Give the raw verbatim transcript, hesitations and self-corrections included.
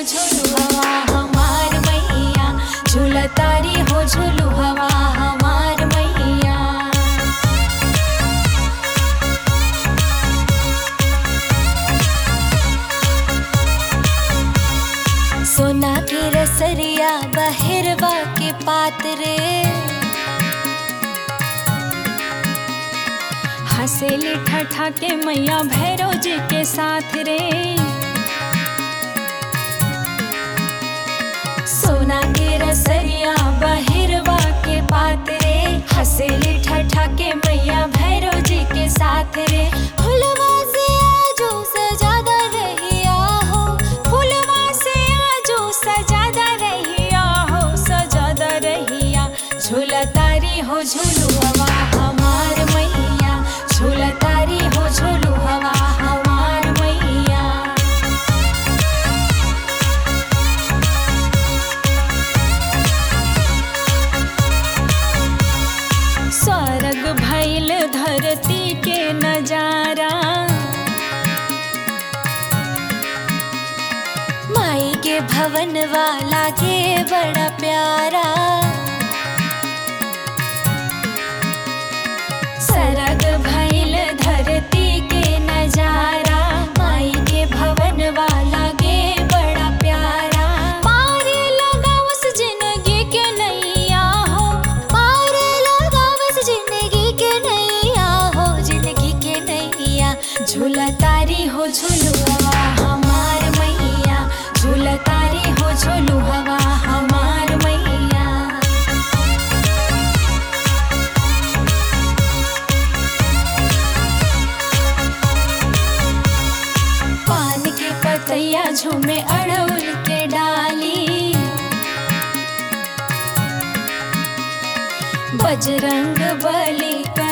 झूलू हवा हमार मैया, झूलतारी हो झूलू हवा हमार मैया। सोना के रसरिया बहिरवा के पात्रे, हंसेली ठठा के मैया भैरव जी के साथ रे। सोना के रसरिया बहिरवा के पात्रे, हंसेली ठठा के मैया भैरव जी के साथ रे। फुलवा से आजो सजादा रहिया हो, फुलवा से आजो सजादा रहिया हो, सजादा रहिया। झूलतारी हो झूलू हवा हमार मैया, झूलतारी हो झूलू हवा हमार मैया। स्वर्ग भइल धरती के नजारा, माई के भवन वाला के बड़ा प्यारा। स्वर्ग भइल धरती के नजारा, माई के भवन वाला के बड़ा प्यारा। पारे लगावस जिंदगी के नैया हो, पारे लगावस जिंदगी के नैया हो, जिंदगी के नैया। झूलतारी हो झूलू हवा हमार मैया, झूलतारी हो झूलू हवा हमार मैया। पान के पतैया झूमे अड़उल के डाली, बजरंग बली